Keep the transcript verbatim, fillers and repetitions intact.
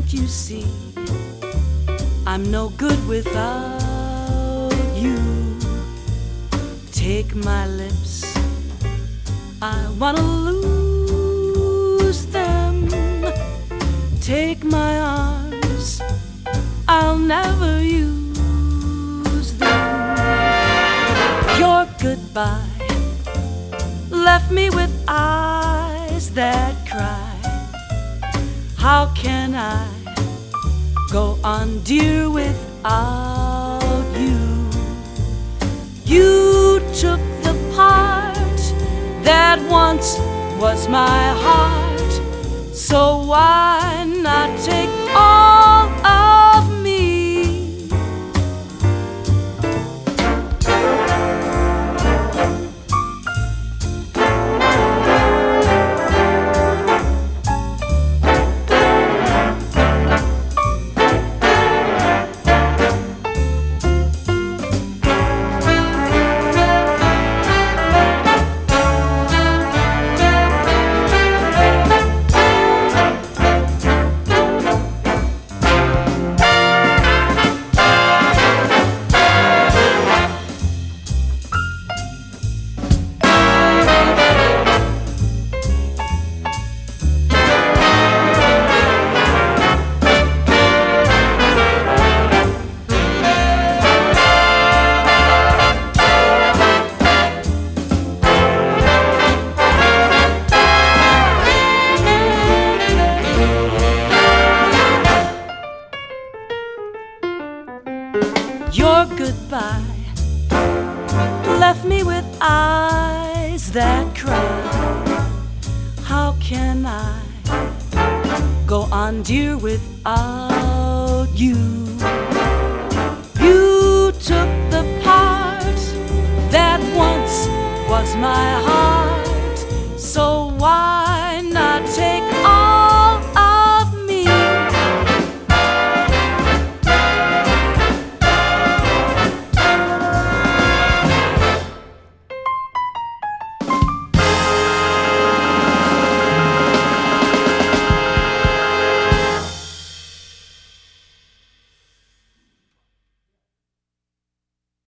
you see, I'm no good without you. Take my lips, I wanna lose them. Take my arms, I'll never use them. Your goodbye left me with eyes that cry. How can I go on, dear, without you? You took the part that once was my heart, so why not take all of me? Your goodbye left me with eyes that cry. How can I go on, dear, without you? You took the part that once was my heart,